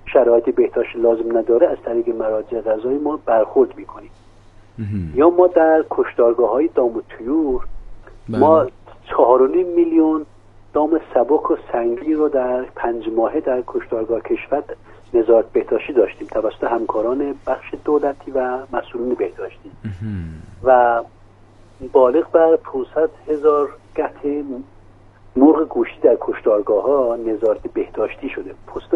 شرایط بهداشت لازم نداره از طریق مراجع قضایی ما برخورد میکنیم. یا ما در کشتارگاه‌های دام و طیور ما 4.5 میلیون دام سبک و سنگی رو در 5 ماهه در کشتارگاه کشور نظارت بهداشتی داشتیم توسط همکاران بخش دولتی و مسئولین بهداشتی و بالغ بر 500,000 قطعه مرغ گوشتی در کشتارگاه‌ها نظارت بهداشتی شده.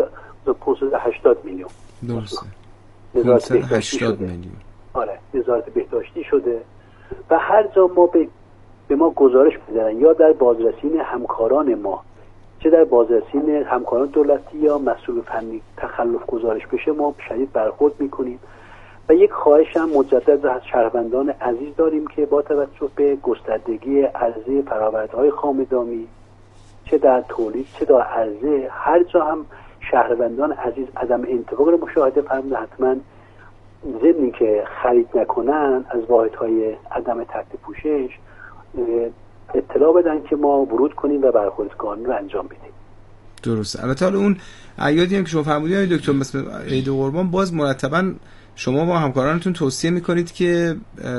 580 میلیون. درسته. نظارت بهداشتی شده. آره، نظارت بهداشتی شده و هر جا ما به ما گزارش میدن یا در بازرسین همکاران ما، چه در بازرسین همکاران دولتی یا مسئول فنی تخلف گزارش بشه، ما شدید برخورد میکنیم. و یک خواهش هم مجدد از شهروندان عزیز داریم که با توجه به گستردگی عرضه فرآورده‌های خام دامی، چه در تولید چه در عرضه، هر جا هم شهروندان عزیز عدم انتفاع رو مشاهده فرمودن، حتما ضمن که خرید نکنن از واحدهای عدم تحت پوشش اطلاع بدن که ما ورود کنیم و برخورد قانونی رو انجام بدیم. درست. البته حالا اون عیادی هم که شما فرمودید دکتر، مثل عید قربان، باز مرتباً شما با همکارانتون توصیه میکنید که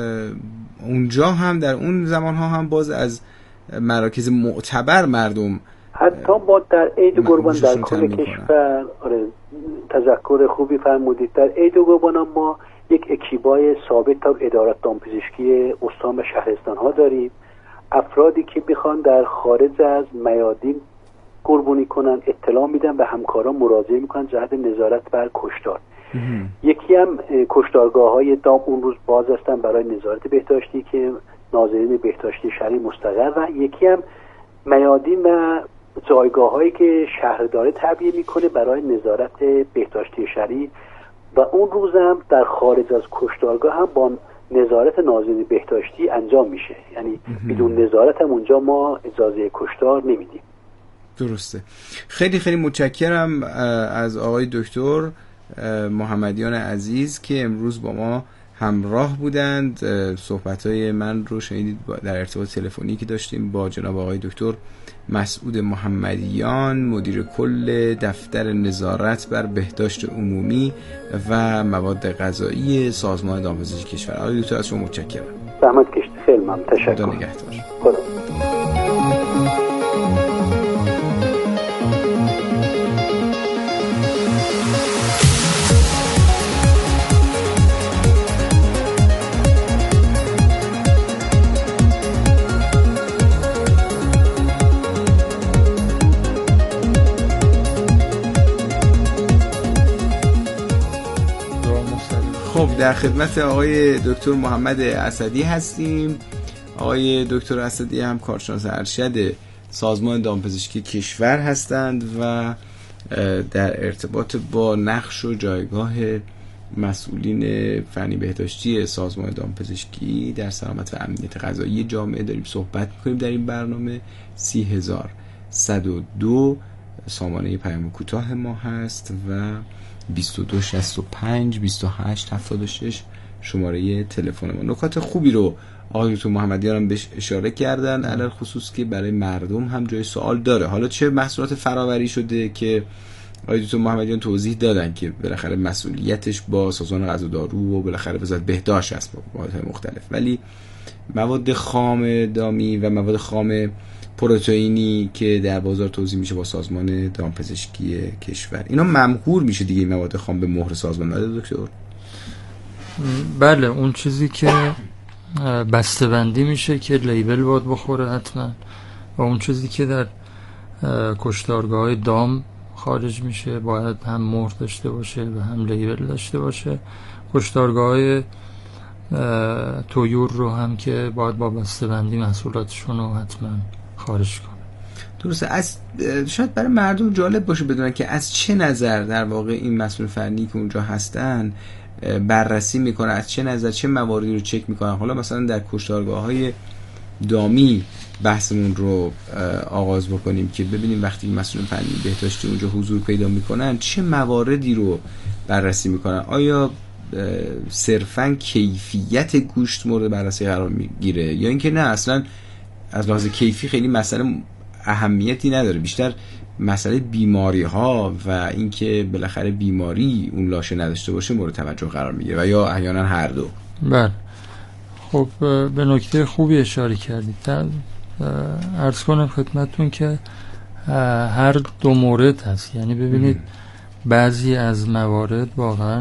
اونجا هم در اون زمانها هم باز از مراکز معتبر مردم حتی ما در عید قربان در کل کشور، تذکر خوبی فرمودید، در عید قربان ما یک اکیبای ثابت تا ادارت دامپزشکی استان و شهرستان ها داریم. افرادی که بخوان در خارج از میادین قربانی کنن اطلاع میدن و همکاران مراجعه میکنن جهت نظارت بر کشتار. یکی هم کشتارگاه های دام اون روز باز هستن برای نظارت بهداشتی که ناظرین بهداشتی شهری مستقر، و یکی هم میادین و جایگاه هایی که شهرداری تعبیه میکنه برای نظارت بهداشتی شهری، و اون روز هم در خارج از کشتارگاه هم با نظارت ناظرین بهداشتی انجام میشه. یعنی بدون نظارت هم اونجا ما اجازه کشتار نمیدیم. درسته. خیلی خیلی متشکرم از آقای دکتر محمدیان عزیز که امروز با ما همراه بودند. صحبت‌های من رو شنیدید در ارتباط تلفنی که داشتیم با جناب آقای دکتر مسعود محمدیان، مدیر کل دفتر نظارت بر بهداشت عمومی و مواد غذایی سازمان دامپزشکی کشور. آقای دکتر از شما متشکرم. زحمت کشید. خیلی ممنون. تشکر. خدا نگهدار. خب در خدمت آقای دکتر محمد اسدی هستیم. آقای دکتر اسدی هم کارشناس ارشد سازمان دامپزشکی کشور هستند و در ارتباط با نقش و جایگاه مسئولین فنی بهداشتی سازمان دامپزشکی در سلامت و امنیت غذایی جامعه داریم صحبت می‌کنیم. در این برنامه 30102 سامانه پیام کوتاه ما هست و 2265 2876 شماره تلفن ما. نکات خوبی رو آقای دکتر محمدیان هم بهش اشاره کردن، علل خصوص که برای مردم هم جای سوال داره. حالا چه محصولات فراوری شده که آقای دکتر محمدیان توضیح دادن که بالاخره مسئولیتش با سازمان غذا دارو و بالاخره وزارت بهداشت است با موادهای مختلف، ولی مواد خام دامی و مواد خام پروتئینی که در بازار توزیع میشه با سازمان دامپزشکی کشور، اینا ممهور میشه دیگه این مواد خام به مهر سازمان. بله دکتر؟ بله، اون چیزی که بسته‌بندی میشه که لیبل باید بخوره حتما، و اون چیزی که در کشتارگاه‌های دام خارج میشه باید هم مهر داشته باشه و هم لیبل داشته باشه. کشتارگاه‌های طیور رو هم که باید با بسته‌بندی محصولاتشون رو حتما خارج کنه. درسته. از شاید برای مردم جالب باشه بدونن که از چه نظر در واقع این مسئول فنی که اونجا هستن بررسی میکنن، از چه نظر چه مواردی رو چک میکنن. حالا مثلا در کشتارگاه‌های دامی بحثمون رو آغاز بکنیم که ببینیم وقتی مسئول فنی بهداشتی اونجا حضور پیدا میکنن چه مواردی رو بررسی میکنن. آیا صرفاً کیفیت گوشت مورد بررسی قرار میگیره یا اینکه نه اصلا از لحاظ کیفی خیلی مسئله اهمیتی نداره، بیشتر مسئله بیماری ها و اینکه بالاخره بیماری اون لاشه نداشته باشه مورد توجه قرار میگیره و یا احیانا هر دو؟ بله، خب به نکته خوبی اشاره کردید. عرض کنم خدمتتون که هر دو مورد هست. یعنی ببینید بعضی از موارد واقعا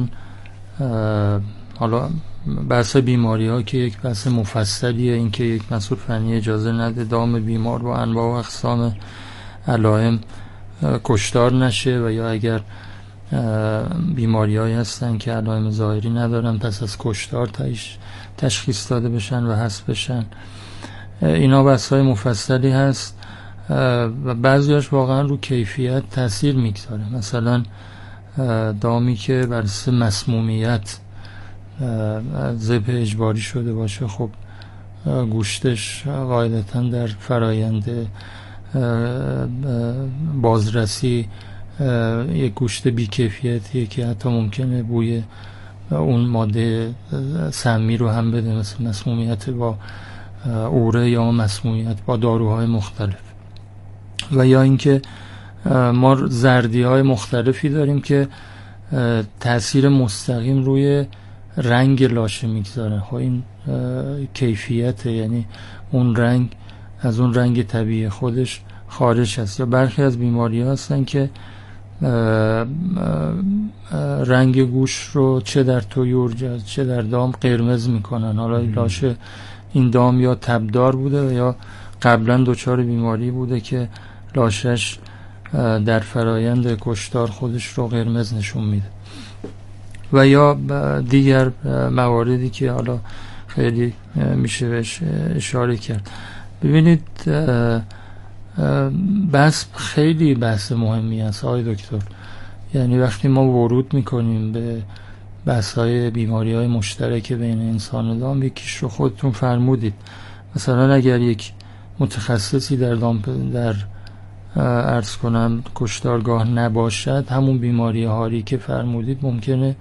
حالا بحث بیماری ها که یک بحث مفصلیه، این که یک مسئول فنی اجازه نده دام بیمار با انواع و اقسام علائم کشتار نشه و یا اگر بیماری هایی هستن که علائم ظاهری ندارن پس از کشتار تشخیص داده بشن و حذف بشن. اینا بحث های مفصلی هست و بعضیاش واقعا رو کیفیت تاثیر میگذاره. مثلا دامی که بر اساس مسمومیت ذبح اجباری شده باشه، خب گوشتش قاعدتا در فرایند بازرسی یک گوشت بی‌کیفیتیه که حتی ممکنه بوی اون ماده سمی رو هم بده، مثل مسمومیت با اوره یا مسمومیت با داروهای مختلف. و یا اینکه ما زردی‌های مختلفی داریم که تأثیر مستقیم روی رنگ لاشه میگذاره. خب این کیفیت، یعنی اون رنگ از اون رنگ طبیعی خودش خارج هست. یا برخی از بیماری ها هستن که رنگ گوش رو چه در تویور چه در دام قرمز میکنن. حالا لاشه این دام یا تبدار بوده و یا قبلا دچار بیماری بوده که لاشش در فرایند کشتار خودش رو قرمز نشون میده. و یا دیگر مواردی که حالا خیلی میشه بهش اشاره کرد. ببینید بحث خیلی بحث مهمی است آقای دکتر. یعنی وقتی ما ورود میکنیم به بحث‌های بیماری‌های مشترک بین انسان و دام، یکیش رو خودتون فرمودید. مثلا اگر یک متخصصی در عرض کنم کشتارگاه نباشد، همون بیماری هاری که فرمودید ممکنه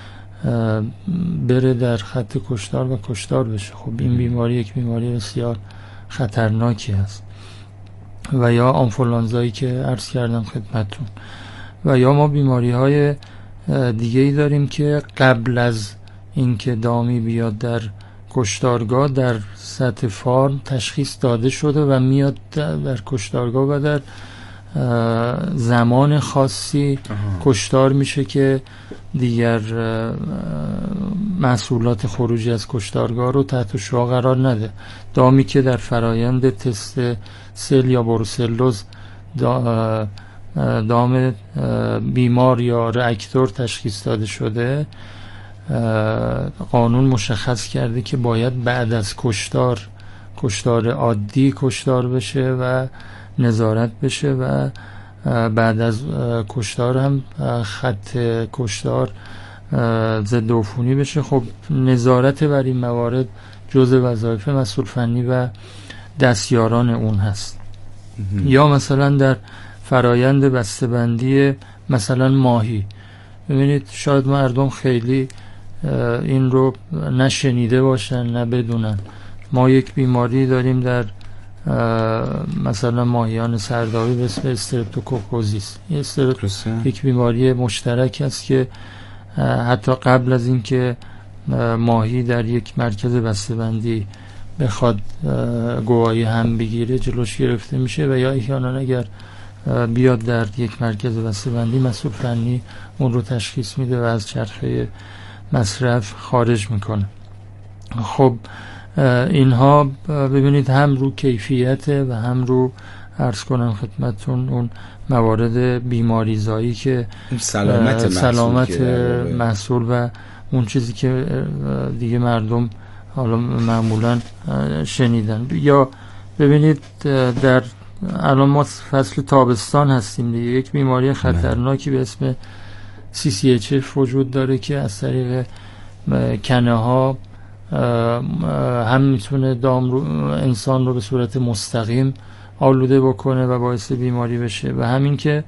بره در خط کشتار و کشتار بشه. خب این بیماری یک بیماری بسیار خطرناکی است. و یا آنفولانزایی که عرض کردم خدمتتون. و یا ما بیماری های دیگه ای داریم که قبل از اینکه دامی بیاد در کشتارگاه در سطح فارم تشخیص داده شده و میاد در کشتارگاه و در زمان خاصی کشتار میشه که دیگر مسئولات خروجی از کشتارگاه رو تحت شعاع قرار نده. دامی که در فرایند تست سل یا بروسلوز دام بیمار یا رئاکتور تشخیص داده شده، قانون مشخص کرده که باید بعد از کشتار عادی کشتار بشه و نظارت بشه و بعد از کشتار هم خط کشتار ضد عفونی بشه. خب نظارت بر این موارد جزء وظایف مسئول فنی و دستیاران اون هست. یا مثلا در فرایند بسته‌بندی مثلا ماهی، ببینید شاید مردم خیلی این رو نشنیده باشن نه بدونن. ما یک بیماری داریم در مثلا ماهیان سردابی به اسم استرپتوکوکوزیس. یک بیماری مشترک است که حتی قبل از اینکه ماهی در یک مرکز بسته‌بندی بخواد گواهی هم بگیره جلوش گرفته میشه و یا احیانا اگر بیاد در یک مرکز بسته‌بندی مسئول فنی اون رو تشخیص میده و از چرخه مصرف خارج میکنه. خب اینها ببینید هم رو کیفیت و هم رو عرض کنم خدمتتون اون موارد بیماریزایی که سلامت محصول و اون چیزی که دیگه مردم حالا معمولا شنیدن. یا ببینید در الان ما فصل تابستان هستیم دیگه، یک بیماری خطرناکی به اسم CCHF وجود داره که از طریق کنه ها هم میتونه دام رو انسان رو به صورت مستقیم آلوده بکنه و باعث بیماری بشه و همین که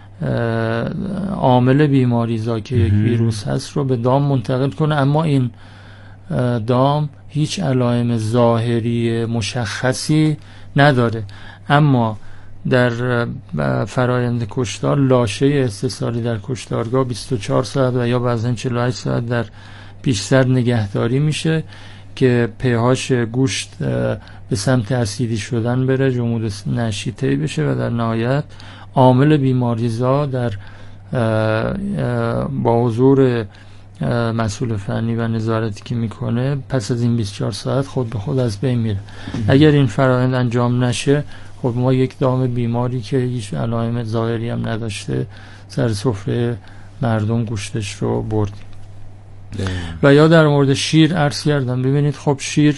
عامل بیماریزا که یک ویروس هست رو به دام منتقل کنه. اما این دام هیچ علائم ظاهری مشخصی نداره، اما در فرایند کشتار لاشه استثاری در کشتارگاه 24 ساعت و یا بعضا 48 ساعت در پیش‌سر نگهداری میشه که pH گوشت به سمت اسیدی شدن بره، جمود نشی طی بشه و در نهایت عامل بیماریزا در با حضور مسئول فنی و نظارتی که میکنه پس از این 24 ساعت خود به خود از بین میره. اگر این فرآیند انجام نشه خب ما یک دام بیماری که هیچ علائم ظاهری هم نداشته سر سفره مردم گوشتش رو بردیم. و یا در مورد شیر عرض کردم، ببینید خب شیر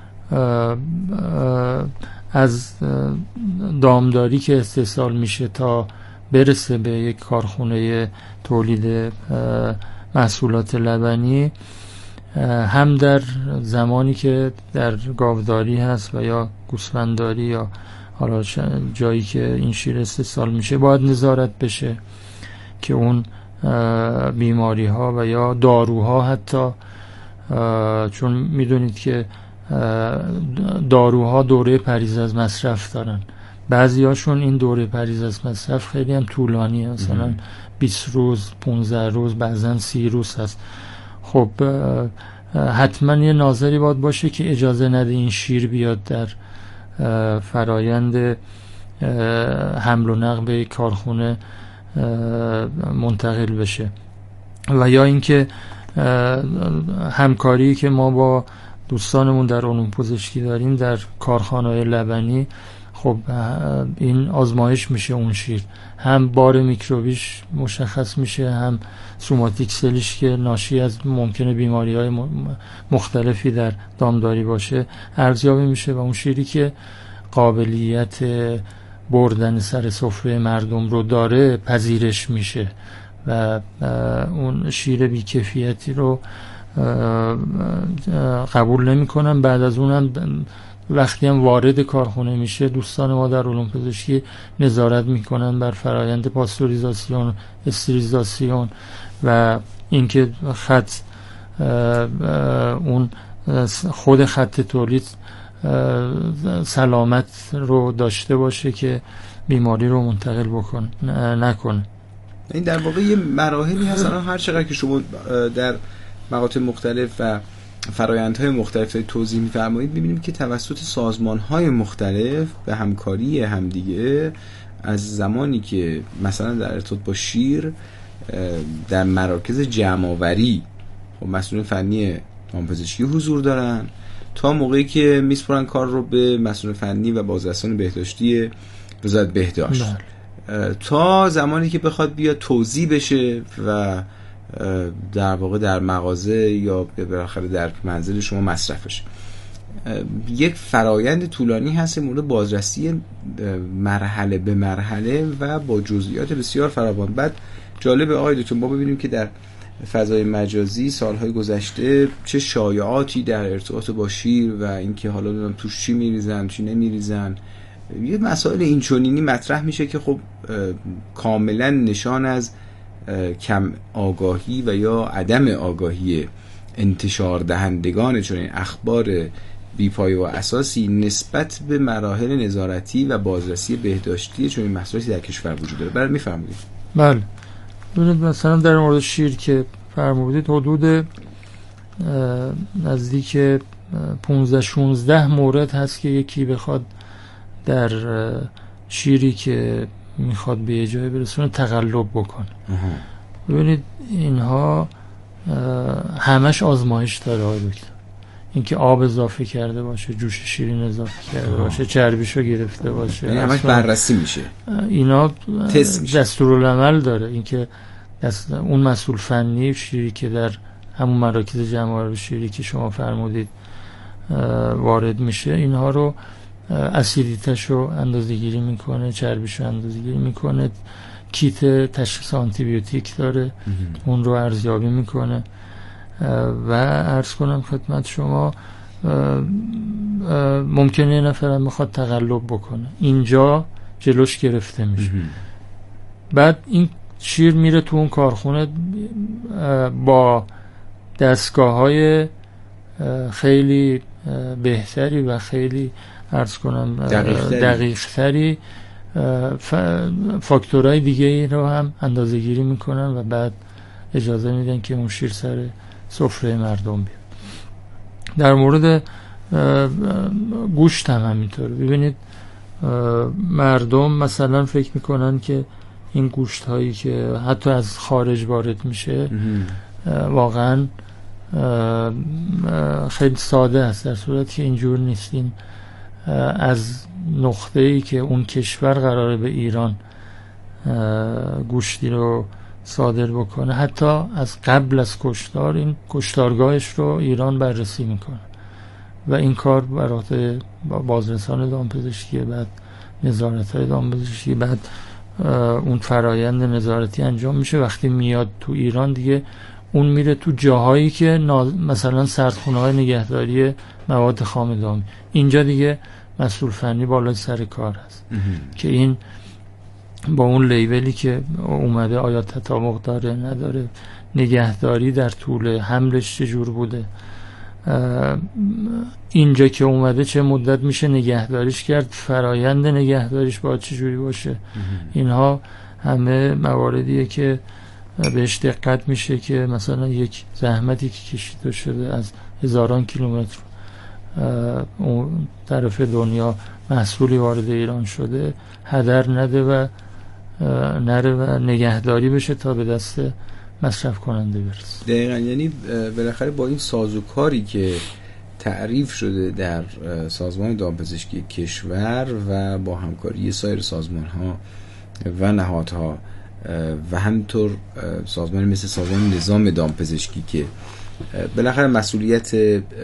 از دامداری که استحصال میشه تا برسه به یک کارخونه تولید محصولات لبنی، هم در زمانی که در گاوداری هست و یا گوسفندداری یا حالا جایی که این شیر استحصال میشه باید نظارت بشه که اون بیماری ها و یا داروها حتی، چون میدونید که داروها دوره پریز از مصرف دارن، بعضی هاشون این دوره پریز از مصرف خیلی هم طولانیه، مثلا 20 روز 15 روز بعضا 30 روز هست. خب حتما یه ناظری باید باشه که اجازه نده این شیر بیاد در فرایند حمل و نقل به کارخونه منتقل بشه. و یا اینکه همکاری که ما با دوستانمون در علوم پزشکی داریم در کارخانه‌های لبنی، خب این آزمایش میشه اون شیر، هم بار میکروبیش مشخص میشه، هم سوماتیک سلیش که ناشی از ممکنه بیماری‌های مختلفی در دامداری باشه ارزیابی میشه و اون شیری که قابلیت بردن سر سفره مردم رو داره پذیرش میشه و اون شیر بی‌کیفیتی رو قبول نمی‌کنن. بعد از اونم وقتی هم وارد کارخونه میشه دوستان ما در علوم پزشکی نظارت میکنن بر فرایند پاستوریزاسیون، استریلیزاسیون و اینکه خط اون خود خط تولید سلامت رو داشته باشه که بیماری رو منتقل نکنه. این در واقع یه مراحلی هست. هر چقدر که شما در مقاطع مختلف و فرآیندهای مختلف توضیح می‌فرمایید می‌بینیم که توسط سازمان‌های مختلف به همکاری همدیگه از زمانی که مثلا در ارتباط با شیر در مراکز جمع‌آوری و مسئولین فنی دامپزشکی حضور دارن تا موقعی که میسپرن کار رو به مسئول فنی و بازرسان بهداشتی وزارت بهداشت تا زمانی که بخواد بیاد توزیع بشه و در واقع در مغازه یا بالاخره در منزل شما مصرف بشه. یک فرایند طولانی هست مورد بازرسی مرحله به مرحله و با جزئیات بسیار فراوان. بعد جالب آقای دکتر ما ببینیم که در فضای مجازی سالهای گذشته چه شایعاتی در ارتباط با شیر و اینکه حالا ببینم توش چی میریزن چی نمیریزن، یه مسائل اینچنینی مطرح میشه که خب کاملا نشان از کم آگاهی و یا عدم آگاهی انتشار دهندگان چون این اخبار بی‌پایه و اساسی نسبت به مراحل نظارتی و بازرسی بهداشتی چون این مسائلی در کشور وجود داره. برای میفرمایید؟ بله، ببینید مثلا در مورد شیر که فرمودید حدود نزدیک 15-16 مورد هست که یکی بخواد در شیری که میخواد به یه جای برسونه تقلب بکنه. ببینید اینها همش آزمایش داره آقای دکتر، اینکه آب اضافه کرده باشه، جوش شیرین اضافه کرده باشه، چربیشو گرفته باشه، یعنی همش بررسی میشه. اینا دستورالعمل داره، اینکه اون مسئول فنی شیری که در همون مراکز جمع‌آوری شیری که شما فرمودید وارد میشه اینها رو اسیدیتشو اندازه‌گیری میکنه، چربیشو اندازه‌گیری میکنه، کیت تشخیص آنتی بیوتیک داره اون رو ارزیابی میکنه و عرض کنم خدمت شما ممکنه یه نفرم بخواد تقلب بکنه، اینجا جلوش گرفته میشه. بعد این شیر میره تو اون کارخونه با دستگاه‌های خیلی بهتری و خیلی عرض کنم دقیق‌تری فاکتورهای دیگه رو هم اندازه گیری میکنن و بعد اجازه میدن که اون شیر سر سفره مردم بیاد. در مورد گوشت هم همینطوره. ببینید مردم مثلا فکر میکنن که این گوشت هایی که حتی از خارج وارد میشه واقعا خیلی ساده است، در صورتی که اینجور نیست. این از نقطه‌ای که اون کشور قراره به ایران گوشتی رو صادر بکنه، حتی از قبل از کشتار این کشتارگاهش رو ایران بررسی میکنه و این کار برای بازرسان دامپزشکی، بعد نظارت‌های دامپزشکی، بعد اون فرایند نظارتی انجام میشه. وقتی میاد تو ایران دیگه اون میره تو جاهایی که مثلا سردخونه‌های نگهداری مواد خام دامی، اینجا دیگه مسئول فنی بالای سر کار هست که این با اون لیبلی که اومده آیا تطابق داره نداره، نگهداری در طول حملش چجور بوده، اینجا که اومده چه مدت میشه نگهداریش کرد، فرایند نگهداریش باید چجوری باشه. اینها همه مواردیه که بهش دقت میشه که مثلا یک زحمتی که کشیده شده از هزاران کیلومتر اون طرف دنیا محصولی وارد ایران شده هدر نده و نره و نگهداری بشه تا به دست مصرف کننده برسه. دقیقاً، یعنی بالاخره با این سازوکاری که تعریف شده در سازمان دامپزشکی کشور و با همکاری سایر سازمان‌ها و نهادها و همینطور سازمانی مثل سازمان نظام دامپزشکی که بالاخره مسئولیت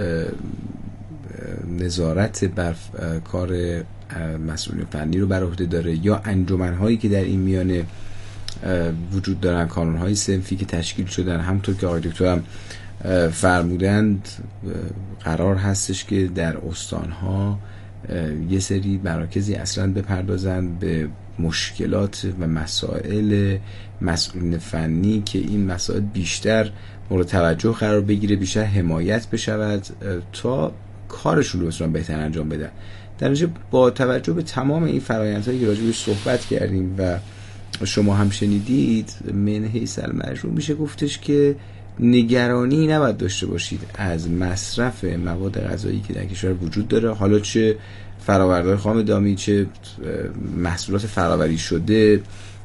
نظارت بر کار مسئولین فنی رو بر عهده داره، یا انجمن‌هایی که در این میانه وجود دارن، کانون‌های صنفی که تشکیل شدن. همونطور که آقای دکتر هم فرمودند قرار هستش که در استان‌ها یه سری مراکزی اصلاً بپردازن به مشکلات و مسائل مسئولین فنی که این مسائل بیشتر مورد توجه قرار بگیره، بیشتر حمایت بشود تا کارشون رو بتونن بهتر انجام بدن. در نتیجه با توجه به تمام این فرآیندهایی که راجعش صحبت کردیم و شما هم شنیدید، من حیث المجموع میشه گفتش که نگرانی نباید داشته باشید از مصرف مواد غذایی که در کشور وجود داره، حالا چه فرآوردهای خام دامی، چه محصولات فرآوری شده،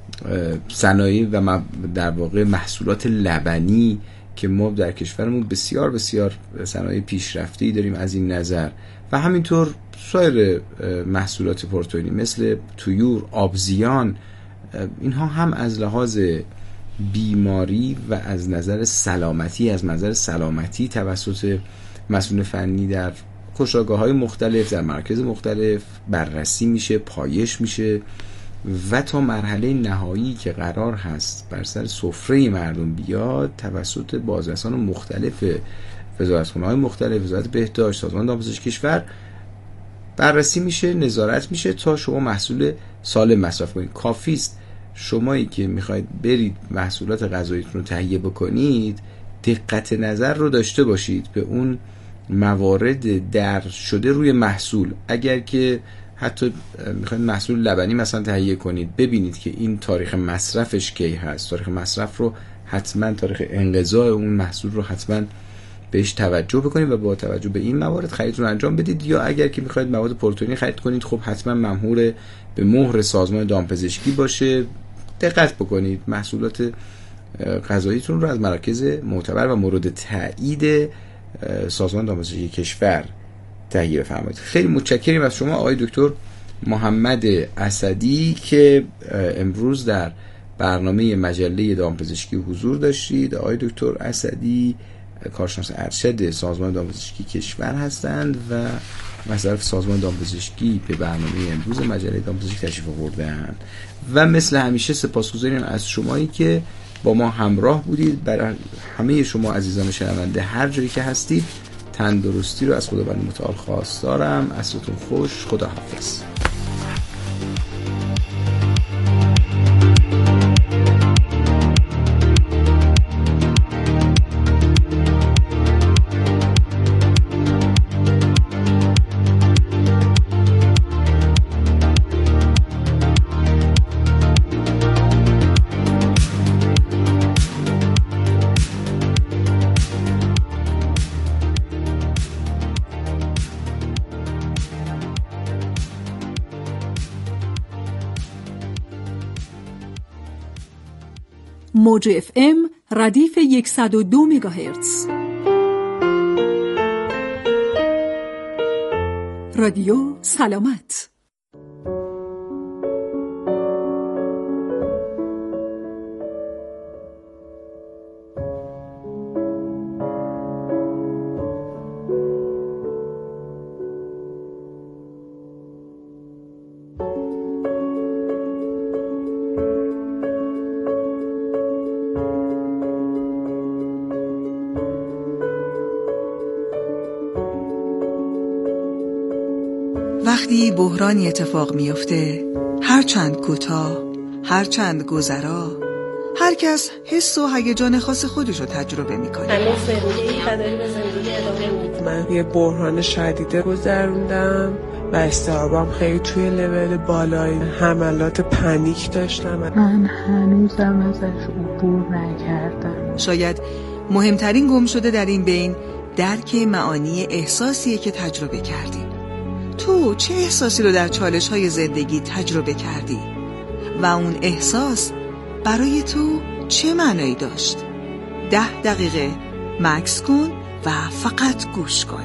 صنایع و در واقع محصولات لبنی که ما در کشورمون بسیار بسیار صنایع پیشرفته‌ای داریم از این نظر، و همینطور سایر محصولات پروتئینی مثل طیور، آبزیان. اینها هم از لحاظ بیماری و از نظر سلامتی توسط مسئول فنی در کشتارگاه‌های مختلف، در مراکز مختلف بررسی میشه، پایش میشه و تا مرحله نهایی که قرار هست بر سر سفره مردم بیاد توسط بازرسان مختلف وزارتخونه‌های مختلف، وزارت بهداشت، سازمان دامپزشکی کشور بررسی میشه، نظارت میشه تا شما محصول سالم مصرف کنید. کافیست شمایی که میخواید برید محصولات غذاییتون رو تهیه بکنید دقت نظر رو داشته باشید به اون موارد در شده روی محصول. اگر که حتی میخواید محصول لبنی مثلا تهیه کنید، ببینید که این تاریخ مصرفش کی هست. تاریخ مصرف رو حتما، تاریخ انقضاء اون محصول رو حتما بهش توجه بکنید و با توجه به این موارد خریدتون انجام بدید. یا اگر که میخواید مواد پروتئینی خرید کنید، خب حتما ممهور به مهر سازمان دامپزشکی باشه. دقت بکنید محصولات غذاییتون رو از مراکز معتبر و مورد تایید سازمان دامپزشکی کشور تهیه بفرمایید. خیلی متشکریم از شما آقای دکتر محمد اسدی که امروز در برنامه مجله دامپزشکی حضور داشتید. آقای دکتر اسدی کارشناس ارشد سازمان دامپزشکی کشور هستند و از طرف سازمان دامپزشکی به برنامه امروز مجله دامپزشکی تشریف آوردند و مثل همیشه سپاسگزاریم از شمایی که با ما همراه بودید. برای همه شما عزیزان شنونده هر جایی که هستید تندرستی رو از خداوند متعال خواستارم. عصرتون خوش. خداحافظ. موج FM ردیف 102 مگاهرتز. رادیو سلامت. وقتی بحرانی اتفاق میفته، هرچند کوتاه، هرچند گذرا، هر کس حس و هیجان خاص خودش رو تجربه میکنه. هنوز زندگی قدری به زندگی ادامه میدم. من یه بحران شدیده گذروندم و استرابم خیلی توی لول بالایی، حملات پنیک داشتم. من هنوزم ازش عبور نکردم. شاید مهمترین گم شده در این بین درک معانی احساسیه که تجربه کردی. تو چه احساسی رو در چالش‌های زندگی تجربه کردی و اون احساس برای تو چه معنایی داشت؟ 10 دقیقه مکث کن و فقط گوش کن.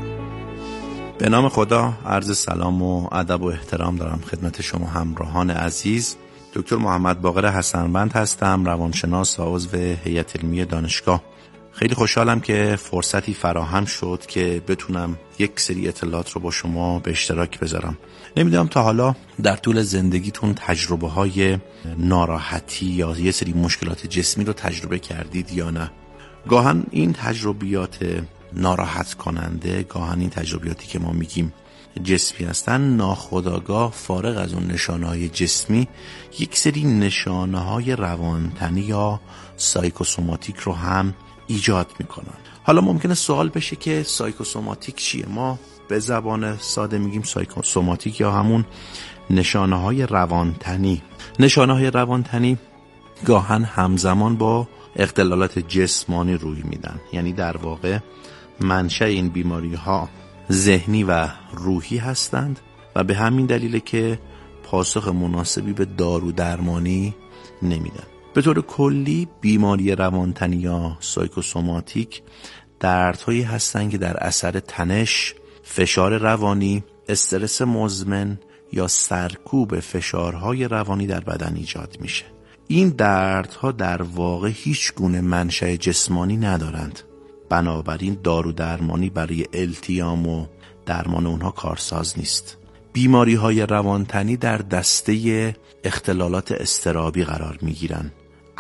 به نام خدا، عرض سلام و ادب و احترام دارم خدمت شما همراهان عزیز. دکتر محمد باقر حسنوند هستم، روانشناس و عضو هیئت علمی دانشگاه. خیلی خوشحالم که فرصتی فراهم شد که بتونم یک سری اطلاعات رو با شما به اشتراک بذارم. نمیدونم تا حالا در طول زندگیتون تجربه های ناراحتی یا یه سری مشکلات جسمی رو تجربه کردید یا نه؟ گاهن این تجربیات ناراحت کننده، گاهن این تجربیاتی که ما میگیم جسمی هستن، ناخودآگاه فارغ از اون نشانه‌های جسمی یک سری نشانه‌های روانتنی یا سایکوسوماتیک رو هم ایجاد میکنن. حالا ممکنه سوال بشه که سایکوسوماتیک چیه؟ ما به زبان ساده میگیم سایکوسوماتیک یا همون نشانه‌های روانتنی. نشانه‌های روانتنی گاهن همزمان با اختلالات جسمانی روی میدن، یعنی در واقع منشأ این بیماری‌ها ذهنی و روحی هستند و به همین دلیله که پاسخ مناسبی به دارو درمانی نمیدن. به طور کلی بیماری روانتنی یا سایکوسوماتیک دردهایی هستند که در اثر تنش، فشار روانی، استرس مزمن یا سرکوب فشارهای روانی در بدن ایجاد میشه. این دردها در واقع هیچ گونه منشأ جسمانی ندارند، بنابراین دارو درمانی برای التیام و درمان اونها کارساز نیست. بیماری های روانتنی در دسته اختلالات اضطرابی قرار میگیرن.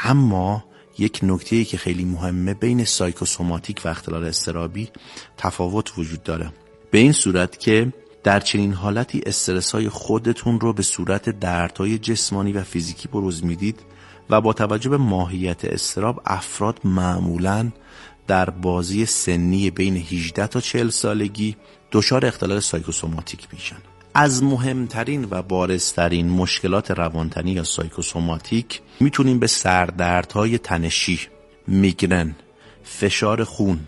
اما یک نکته‌ای که خیلی مهمه، بین سایکوسوماتیک و اختلال اضطرابی تفاوت وجود داره، به این صورت که در چنین حالتی استرس‌های خودتون رو به صورت دردهای جسمانی و فیزیکی بروز میدید و با توجه به ماهیت اضطراب افراد معمولاً در بازی سنی بین 18 تا 40 سالگی دچار اختلال سایکوسوماتیک میشن. از مهمترین و بارزترین مشکلات روانتنی یا سایکوسوماتیک میتونیم به سردردهای تنشی، میگرن، فشار خون،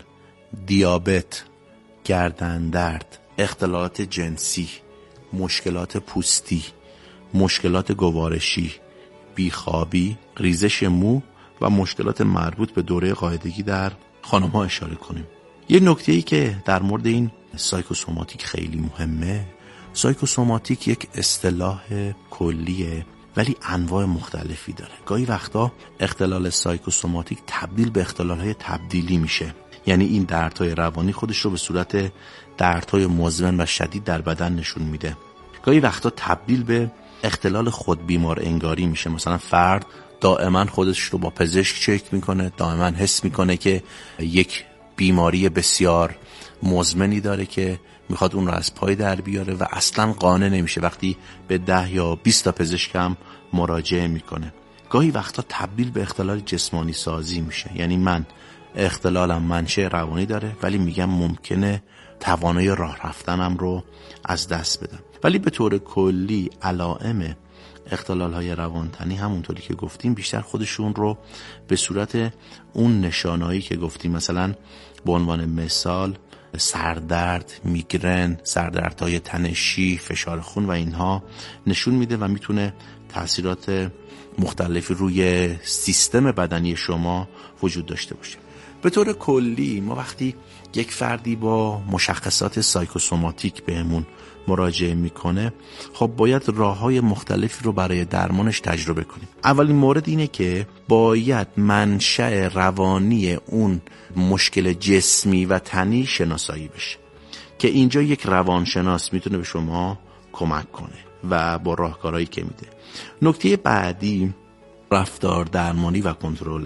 دیابت، گردن درد، اختلالات جنسی، مشکلات پوستی، مشکلات گوارشی، بیخوابی، ریزش مو و مشکلات مربوط به دوره قاعدگی در خانم‌ها اشاره کنیم. یه نکته‌ای که در مورد این سایکوسوماتیک خیلی مهمه، سایکوسوماتیک یک اصطلاح کلیه ولی انواع مختلفی داره. گاهی وقتا اختلال سایکوسوماتیک تبدیل به اختلال‌های تبدیلی میشه، یعنی این دردهای روانی خودش رو به صورت دردهای مزمن و شدید در بدن نشون میده. گاهی وقتا تبدیل به اختلال خود بیمار انگاری میشه، مثلا فرد دائما خودش رو با پزشک چک میکنه، دائما حس میکنه که یک بیماری بسیار مزمنی داره که میخواد اون رو از پای در بیاره و اصلا قانع نمیشه وقتی به 10 یا 20 تا پزشک هم مراجعه میکنه. گاهی وقتا تبدیل به اختلال جسمانی سازی میشه، یعنی من اختلالم منشأ روانی داره ولی میگم ممکنه توانایی راه رفتنم رو از دست بدم. ولی به طور کلی علائم اختلال‌های روانتنی همونطوری که گفتیم بیشتر خودشون رو به صورت اون نشانهایی که گفتیم، مثلا به عنوان مثال سردرد، میگرن، سردردهای تنشی، فشار خون و اینها نشون میده و میتونه تأثیرات مختلفی روی سیستم بدنی شما وجود داشته باشه. به طور کلی ما وقتی یک فردی با مشخصات سایکوسوماتیک بهمون مراجعه میکنه، خب باید راههای مختلفی رو برای درمانش تجربه کنیم. اولین مورد اینه که باید منشأ روانی اون مشکل جسمی و تنی شناسایی بشه که اینجا یک روانشناس میتونه به شما کمک کنه و با راهکارهایی که میده. نکته بعدی رفتار درمانی و کنترل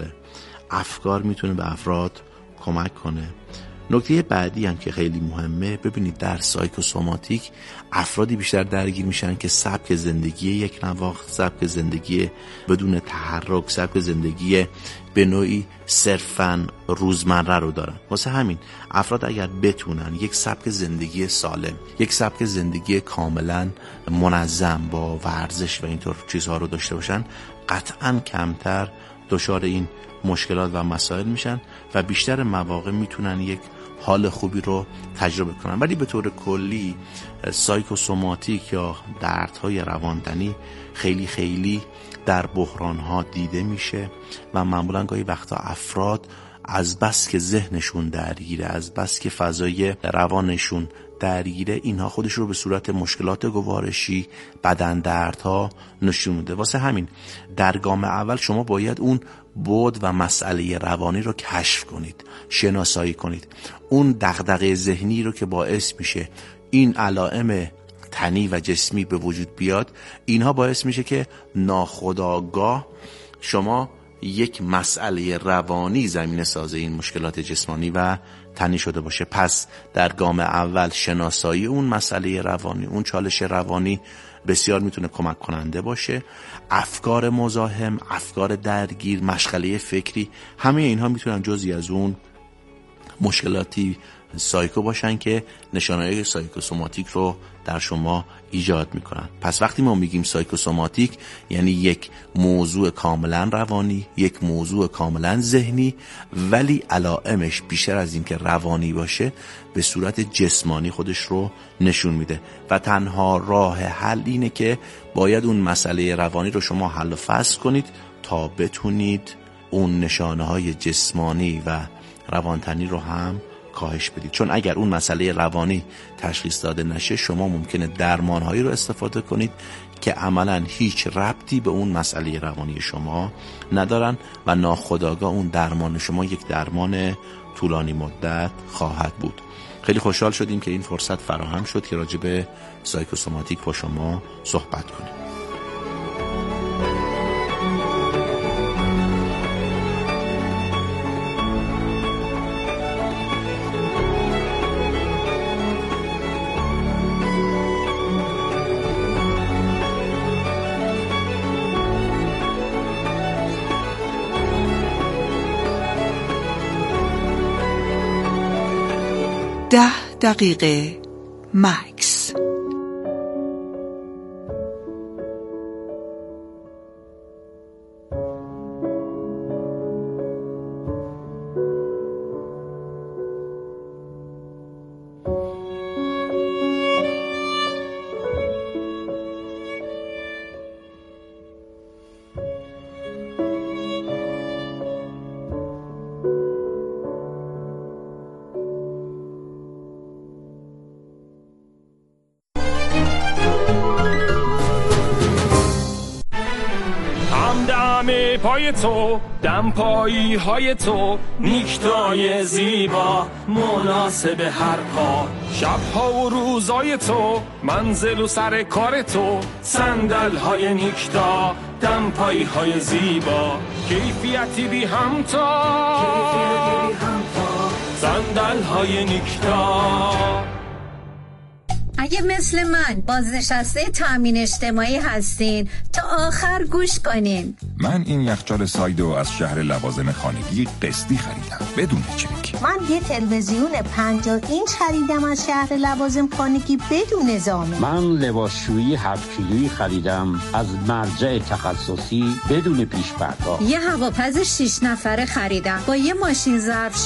افکار میتونه به افراد کمک کنه. نکته بعدی هم که خیلی مهمه، ببینید در سایکوسوماتیک افرادی بیشتر درگیر میشن که سبک زندگی یک نواخت، سبک زندگی بدون تحرک، سبک زندگی به نوعی صرفاً روزمره رو دارن. واسه همین افراد اگر بتونن یک سبک زندگی سالم، یک سبک زندگی کاملاً منظم با ورزش و اینطور چیزها رو داشته باشن، قطعاً کمتر دچار این مشکلات و مسائل میشن و بیشتر مواقع میتونن یک حال خوبی رو تجربه کنن. ولی به طور کلی سایکوسوماتیک یا دردهای روانتنی خیلی خیلی در بحرانها دیده میشه و معمولا گاهی وقتا افراد از بس که ذهنشون درگیره، از بس که فضای روانشون درگیره، اینها خودش رو به صورت مشکلات گوارشی، بدن دردها نشون میده. واسه همین در گام اول شما باید اون بعد و مسئله روانی رو کشف کنید، شناسایی کنید. اون دغدغه ذهنی رو که باعث میشه این علائم تنی و جسمی به وجود بیاد، اینها باعث میشه که ناخودآگاه شما یک مسئله روانی زمینه ساز این مشکلات جسمانی و تنی شده باشه. پس در گام اول شناسایی اون مسئله روانی، اون چالش روانی بسیار میتونه کمک کننده باشه. افکار مزاحم، افکار درگیر، مشغله فکری، همه اینها میتونن جزئی از اون مشکلاتی سایکو باشن که نشانه‌های سایکوسوماتیک رو در شما ایجاد میکنن. پس وقتی ما میگیم سایکوسوماتیک یعنی یک موضوع کاملا روانی، یک موضوع کاملا ذهنی، ولی علائمش بیشتر از این که روانی باشه به صورت جسمانی خودش رو نشون میده و تنها راه حل اینه که باید اون مسئله روانی رو شما حل و فصل کنید تا بتونید اون نشانه‌های جسمانی و روانتنی رو هم کاهش بدید. چون اگر اون مسئله روانی تشخیص داده نشه، شما ممکنه درمانهایی رو استفاده کنید که عملاً هیچ ربطی به اون مسئله روانی شما ندارن و ناخودآگاه اون درمان شما یک درمان طولانی مدت خواهد بود. خیلی خوشحال شدیم که این فرصت فراهم شد که راجع به سایکوسوماتیک با شما صحبت کنیم. دقیقه مکس. پای تو، دمپایی های تو، نیکتای زیبا مناسب هر پا، شبها و روزای تو، منزل و سر کار تو، صندل های نیکتا، دمپایی های زیبا، کیفیتی بی همتا، صندل های نیکتا. اگه مثل من بازنشسته تامین اجتماعی هستین تا آخر گوش کنین. من این یخچال سایدو از شهر لوازم خانگی قسطی خریدم بدون چک. من یه تلویزیون 50 اینچ خریدم از شهر لوازم خانگی بدون ضامن. من لباسشویی 7 کیلویی خریدم از مرجع تخصصی بدون پیش پرداخت. یه هواپز 6 نفره خریدم با یه ماشین ظرف